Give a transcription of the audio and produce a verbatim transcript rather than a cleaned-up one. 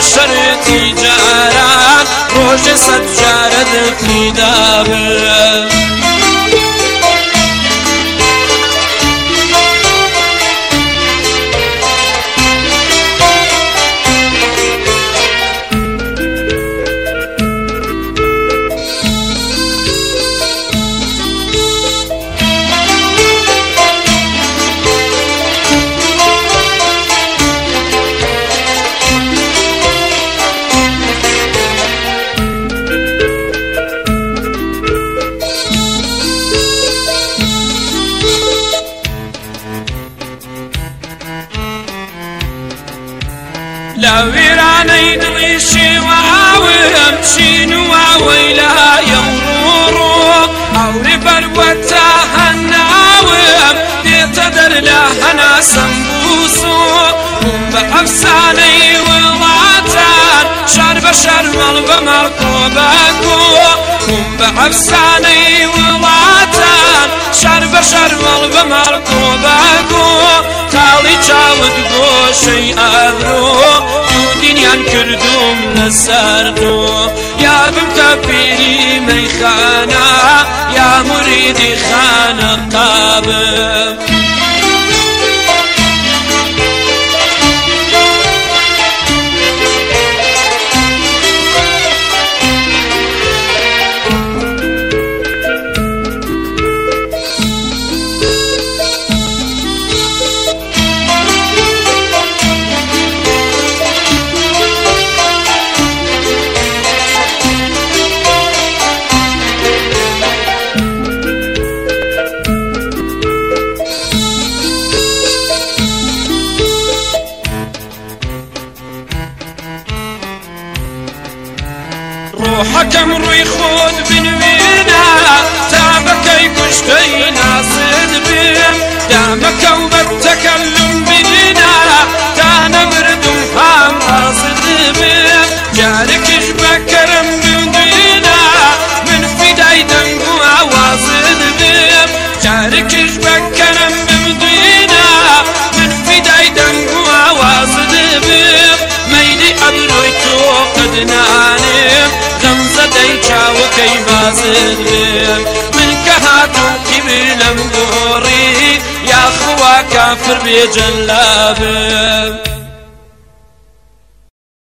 شرطي جاران روج صد جارد قيدابه لا ويراني دليشي وعاوم شينوا ويلا يورورو عوري بلوتا هناوم بيتدر لهنا سنبوسو هم بأفساني وضعتان شر بشر مال بمركوباكو هم بأفساني وضعتان شر بشر مال بمركوباكو خالي جاود گوشي أذرو دنيان كردوم لسردو يا بمتا بيري ميخانا يا مريدي خانة قابل روحكم روي خود بنوينا تابكي كشكي ناصد بهم دامك وبالتكلم بينا تانا مردم فام راصد بهم جارك جبكرم بودينا من فداي دنقو عواصد بهم جارك جبكرم بودينا من فداي دنقو عواصد بهم ميدي أبروي توقدناني وكي بازد بهم من كهاتو كبير لمغوري يا خوا كافر بجلابه